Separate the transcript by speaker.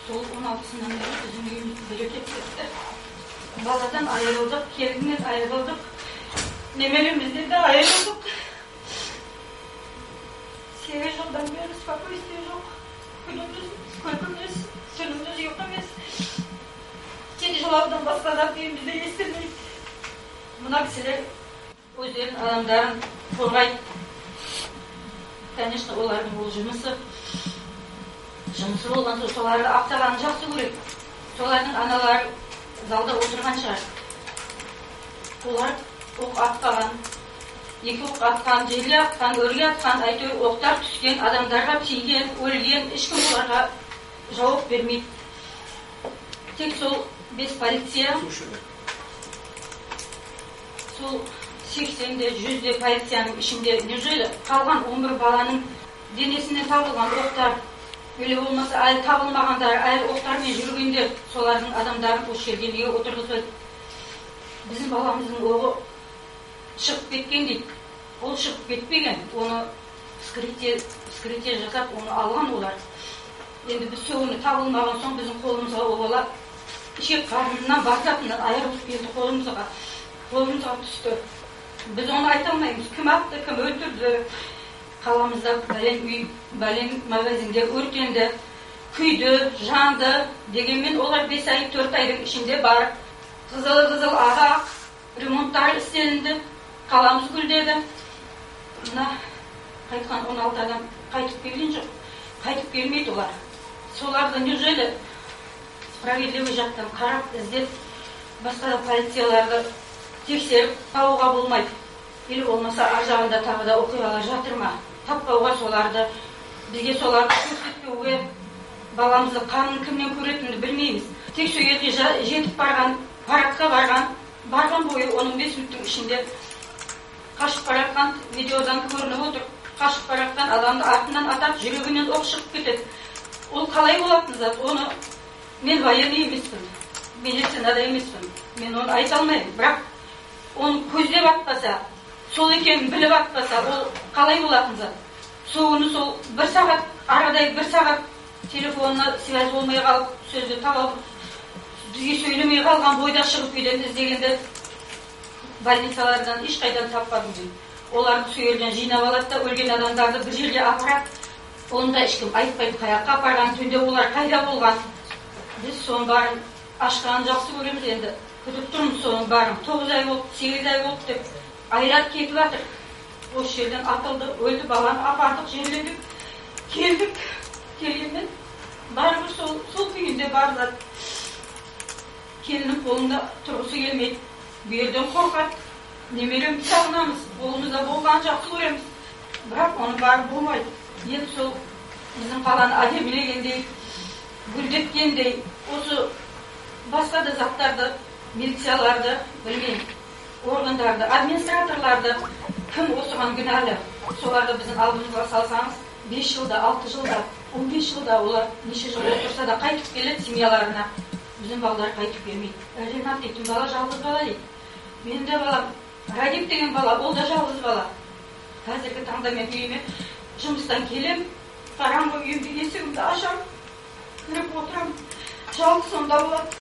Speaker 1: Сол 16-сынан бері біздің үйіміз берекет кетті. Баладан айырылдық, келіннен айырылдық, немеремізден де айырылдық. 8 жылдан бері спокойствие жоқ. Күніміз күлкіміз, түніміз ұйқы емес. Тек жылаудан басқа зат үйімізде естілмейді. Мына кісілер өздерінің адамдарын қорғайды. Конечно, олардың ол жұмысы болған соң соларды ақтағанын жақсы көреді. Солардың аналары залда отырған шығар. Олар оқ атпаған, 2 оқ атқан, желге атқан, өрге атқан, әйтеуір оқтар түскен, адамдарға тиген, өлген, ешкім оларға жауап бермейді. Тек сол 5 полиция, сол 80-де, 100-де полицияның ішінде неужели қалған 11 баланың денесінен табылған оқтар, өлі болмаса әлі табылмағандар, әлі оқтармен жүргендер, солардың адамдарын осы жерге неге отырғызбайды. Біздің баламыздың оғы шығып кеткен дейді. Ол шығып кетпеген, оны вскрытие жасап, оны алған олар. Енді біз соны табылмаған соң біздің қолымызға ол бала ішек қарнынан бататынан айырылып келді қолымызға түсті. Біз оны айта алмаймыз. Кім атты, кім өлтірді. Қаламызда бәлен үй, бәлен магазиндер өртенді, күйді, жанды. Дегенмен олар 5 ай, 4 айдың ішінде барып, қызыл ағақ, ремонттар істелінді, қаламыз гүлдеді. Мына қайтқан 16 адам қайтып келген жоқ. Қайтып келмейді олар. Соларды неужели справедливый жақтан қарап, іздеп, басқа да полицияларды тексеріп тауға болмайды. Или болмаса аржағында тағы да оқиғалар жатыр ма? Таппауға соларды, бізге соларды көрсетпеуге, баламызды қанын кімнен көретінді білмейміз. Тек сол жерге жетіп барған, парадқа барған бойы 15 минуттың ішінде қашып баратқан видеодан көрініп отыр. Қашып баратқан адамды артынан атап, жүрегінен оқ шығып кетеді. Ол қалай болатын зат? Оны мен военный емеспін, медицинада емеспін. Мен оны айта алмаймын. Бірақ оны көздеп атпаса, сол екенін біліп атпаса, ол қалай болатын зат? Соғыны сол 1 сағат, арадай 1 сағат телефонына связь болмай қалып, сөзді таба бізге сөйлемей қалған бойда шығып үйден іздегенде больницалардан ешқайдан таппадым дейді. Оларды сол жерден жинап алады да, өлген адамдарды бір жерге апарады. Оны да ешкім айтпайды, қаяққа апарған, түнде олар қайда болған. Біз соның барын ашқанын жақсы көреміз енді. Күтіп тұрмыз соның барын. 9 ай болды, 8 ай болды деп айрат кетіп жатыр. Осы жерден атылды, өлді, баланы апардық, жерледік, келдік. Келгенмен барыбір сол күйінде барылады. Келіннің қолында тұрғысы келмейді. Берден қорқады. Немеремді сағынамыз, қолымызда болғанын жақсы көреміз. Бірақ оны барып болмайды. Енді сол біздің қаланы әдемілегендей, гүлдеткендей, осы басқа да заттарды, милицияларды, білмеймін, органдарды, администраторларды, кім осыған күнәлі, соларды біздің алдымызға салсаңыз, 5 жылда, 6 жылда, 15 жылда олар неше жыл отырса да қайтып келеді семьяларына. Біздің балалар қайтып келмейді. Ренат дейтін бала жалғыз бала дейді. Менің де балам, Радик деген бала, ол да жалғыз бала. Қазіргі таңда мен үйіме жұмыстан келем, қараңғы үйімде есігімді ашам, кіріп отырам, жалғыз сонда болады.